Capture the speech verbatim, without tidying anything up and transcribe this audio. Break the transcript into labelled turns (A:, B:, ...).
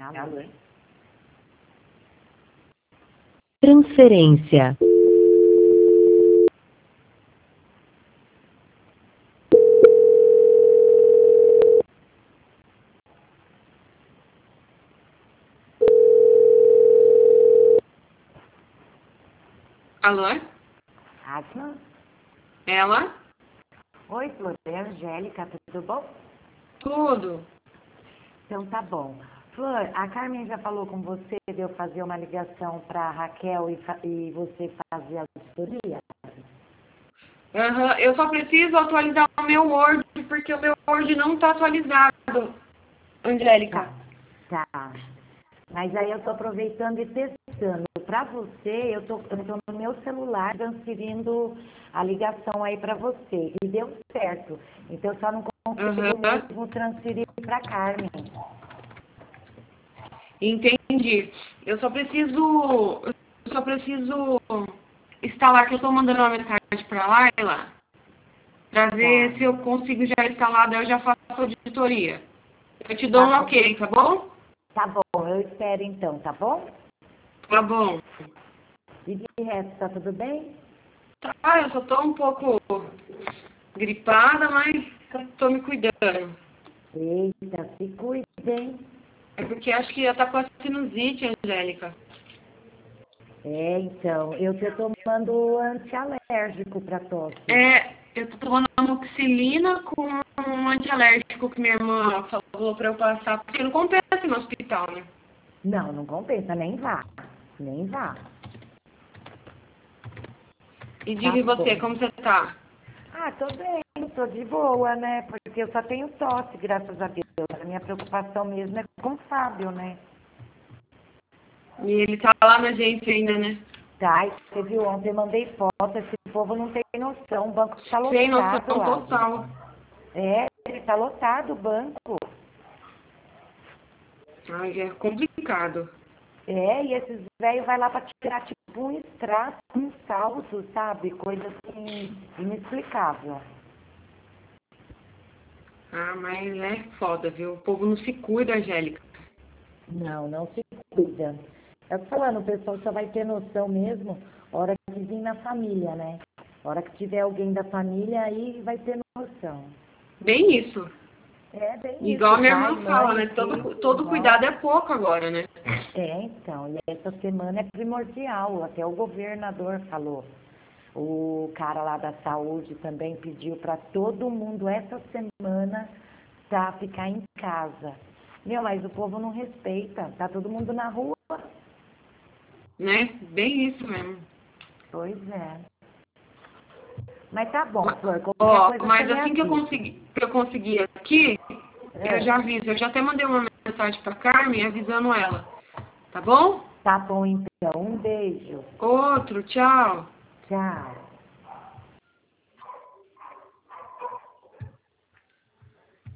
A: Alô?
B: Transferência.
C: Alô?
A: Fátima?
C: Ela?
A: Oi, Flor, é a Angélica, tudo bom?
C: Tudo.
A: Então tá bom. Flor, a Carmen já falou com você de eu fazer uma ligação para Raquel e, fa- e você fazer a auditoria?
C: Aham, eu só preciso atualizar o meu Word, porque o meu Word não está atualizado, Angélica.
A: Tá. Tá. Mas aí eu tô aproveitando e testando. Para você, eu tô, eu tô no meu celular transferindo a ligação aí para você. E deu certo. Então eu só não consigo
C: Aham,
A: mesmo transferir para Carmen.
C: entendi. Eu só preciso, eu só preciso instalar, que eu estou mandando uma mensagem para Laila, para
A: Tá.
C: ver se eu consigo já instalar, daí eu já faço a auditoria. Eu te dou
A: Tá
C: um
A: bom.
C: ok, tá bom?
A: Tá bom, eu espero então, tá bom?
C: Tá bom.
A: E de resto, tá tudo bem?
C: Tá, eu só tô um pouco gripada, mas eu tô me cuidando.
A: Eita, se cuidem.
C: É porque acho que já tá com a sinusite, Angélica.
A: É, então, eu tô tomando antialérgico para tosse.
C: É, eu tô tomando amoxicilina com um antialérgico que minha irmã falou pra eu passar, porque não compensa no hospital, né?
A: Não, não compensa, nem vá. Nem vá.
C: E
A: Tá
C: diga você,
A: bom.
C: como você tá?
A: Ah, tô bem, tô de boa, né? Porque eu só tenho tosse, graças a Deus. A minha preocupação mesmo é com o Fábio, né?
C: E ele tá lá na agência ainda, né?
A: Tá, e você viu ontem, eu mandei foto, esse povo não tem noção, o banco tá
C: Sem noção
A: lotado, Ávila.
C: total.
A: É, ele tá lotado o banco.
C: Ai, é complicado.
A: É, e esses velhos vai lá para tirar tipo um extrato, um saldo, sabe? Coisa assim, inexplicável.
C: Ah, mas é foda, viu? O povo não se cuida, Angélica.
A: Não, não se cuida. Eu tô falando, o pessoal só vai ter noção mesmo a hora que vir na família, né? A hora que tiver alguém da família, aí vai ter noção.
C: Bem isso.
A: É bem
C: Igual
A: isso,
C: a minha
A: pai,
C: irmã fala,
A: mãe,
C: né?
A: filho,
C: Todo, todo
A: irmão.
C: cuidado é pouco agora, né?
A: É, então, e essa semana é primordial, até o governador falou. O cara lá da saúde também pediu para todo mundo essa semana tá, ficar em casa. Meu, mas o povo não respeita, tá todo mundo na rua.
C: Né? Bem isso mesmo.
A: Pois é. Mas tá bom,
C: Ma-
A: Flor, qualquer
C: Ó,
A: coisa você
C: mas
A: me
C: assim que eu
A: avisa.
C: conseguir, que eu conseguir aqui, eu
A: É.
C: já aviso. Eu já até mandei uma mensagem pra Carmen avisando ela. Tá bom?
A: Tá bom, então. Um beijo.
C: Outro, tchau.
A: Tchau.